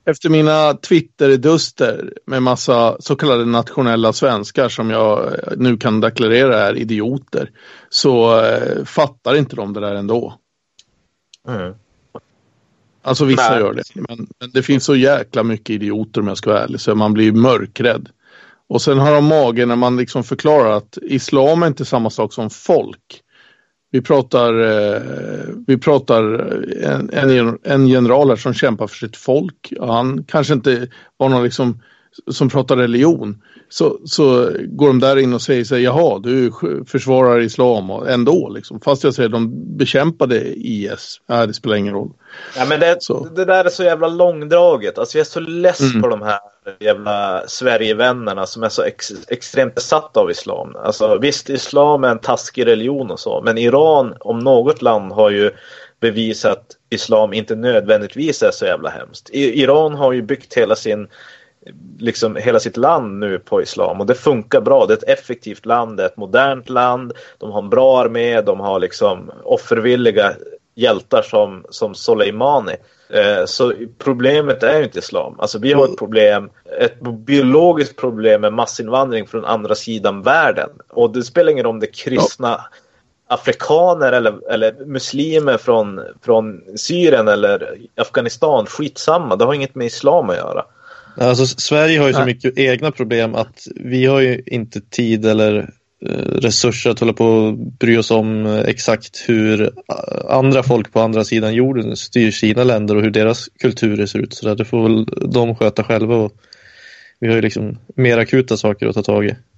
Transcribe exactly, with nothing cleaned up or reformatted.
efter mina Twitter-duster med massa så kallade nationella svenskar som jag nu kan deklarera är idioter, så eh, fattar inte de det där ändå. Mm. Alltså vissa Nej. gör det, men, men det finns så jäkla mycket idioter om jag ska vara ärlig, så man blir mörkrädd. Och sen har de magen när man liksom förklarar att islam är inte samma sak som folk. Vi pratar, eh, vi pratar en, en, en general här som kämpar för sitt folk. Han kanske inte var någon liksom som pratar religion. Så, så går de där in och säger sig, jaha, du försvarar islam och ändå liksom. Fast jag säger de bekämpade I S. Nej, det spelar ingen roll. Ja, men det, det där är så jävla långdraget. Alltså jag är så less mm. på de här jävla Sverigevännerna som är så ex, extremt besatta av islam. Alltså visst, islam är en taskig religion och så. Men Iran, om något land, har ju bevisat att islam inte nödvändigtvis är så jävla hemskt. I, Iran har ju byggt hela sin liksom hela sitt land nu på islam, och det funkar bra. Det är ett effektivt land, det är ett modernt land, de har en bra armé, de har liksom offervilliga hjältar som, som Soleimani. Eh, så problemet är ju inte islam. Alltså vi har ett problem, ett biologiskt problem med massinvandring från andra sidan världen, och det spelar ingen roll om det är kristna afrikaner eller, eller muslimer från, från Syrien eller Afghanistan, skitsamma, det har inget med islam att göra. Alltså, Sverige har ju så mycket egna problem att vi har ju inte tid eller eh, resurser att hålla på och bry oss om eh, exakt hur andra folk på andra sidan jorden styr sina länder och hur deras kulturer ser ut. Så där, det får väl de sköta själva, och vi har ju liksom mer akuta saker att ta tag i.